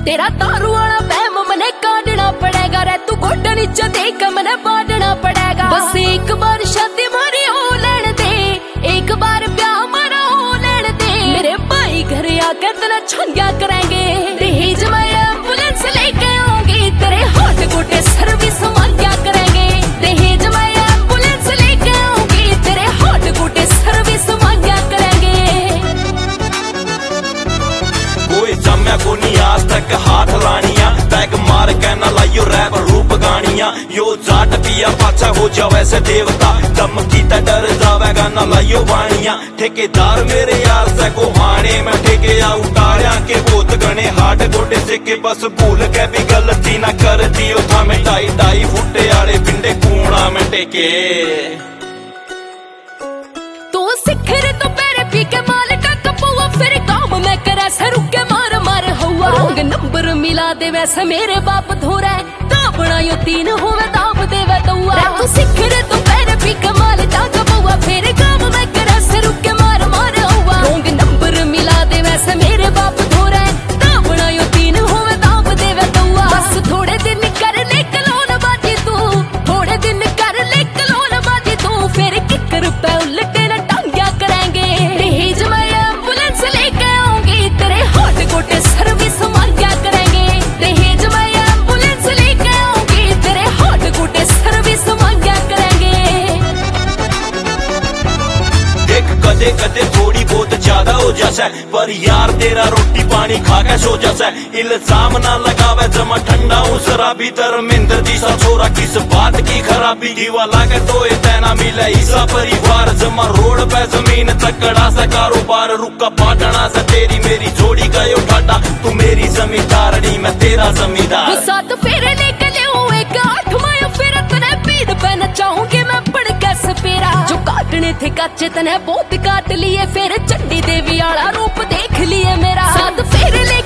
तेरा दारू वाला बैम मने काटना पड़ेगा रे, तू गोड्डा नीचे देख मने बांटना पड़ेगा। बस एक बार शादी मारी हो लेने दे, एक बार ब्याह मारा हो लेने दे। मेरे भाई घर आके तेरा छंगा करेंगे, दहेज में एम्बुलेंस लेके आऊंगी, तेरे हाथ गोटे सर्विस मांगा करेंगे। दहेज में एम्बुलेंस लेके आऊंगी, तेरे हाथ गोटे सर्विस मांगा करेंगे। कोई जम्या को नहीं आज तक हाथ लानिया, बैग मार के न लाइयो रैप रूप गानिया। यो जाट पिया पाछा हो जा वैसे देवता, दम की डर जावेगा न लाइयो वाणिया। ठेकेदार मेरे यार से को हाने में ठेके आ उतारिया के बोत गणे हाट गोटे से के बस भूल के भी गलती ना कर दियो था मैं ढाई ढाई फुटे आले पिंडे कूड़ा में टेके। तू सिखर तो पैरे पी के माल का कपुआ, फिर काम में करे सर के मार मार हुआ। रंग नंबर मिला दे वैसे मेरे बाप धोरा है, दाबना यो तीन होवे दाब देवे तौआ। तू सिखर तो पैरे पी के माल का कपुआ, फिर काम में करे सर के मार मार हुआ। रंग नंबर मिला दे वैसे मेरे बाप धोरा है, दाबना यो तीन होवे दाब देवे तौआ। बस थोड़े दिन कर ले कलोन बाजी तू, थोड़े दिन कर ले कलोन बाजी तू, फिर किकर पे उल्टे न टांग्या करेंगे। दहेज में एम्बुलेंस लेके आऊंगी, तेरे हाथ गोटे सर्विस मांगा करेंगे। दहेज में एम्बुलेंस लेके आऊंगी, तेरे हाथ गोटे सर्विस मांगा करेंगे। देख कदे कदे थोड़ी बहुत ज्यादा हो जासा, पर यार तेरा रोटी पानी खा के सो जासा। इल्जाम ना लगावे जमा ठंडा हूँ शराबी, धर्मेंद्र जी सा छोरा किस बात की खराबी। दीवा लागे तो इतना मिले ईसा परिवार, जमा रोड पे जमीन तकड़ा सा कारोबार। रुका पाटना से तेरी मेरी जोड़ी गयो ठाटा, तू मेरी जमींदारनी मैं तेरा जमींदार। साथ फेरे निकले हुए एक आठ मायो, फिर तने पीठ पे नचाऊंगी मैं पड़ के सपेरा। जो काटने थे कच्चे तने बहुत काट लिए, फिर चंडी देवी वाला रूप देख लिए मेरा। साथ फेरे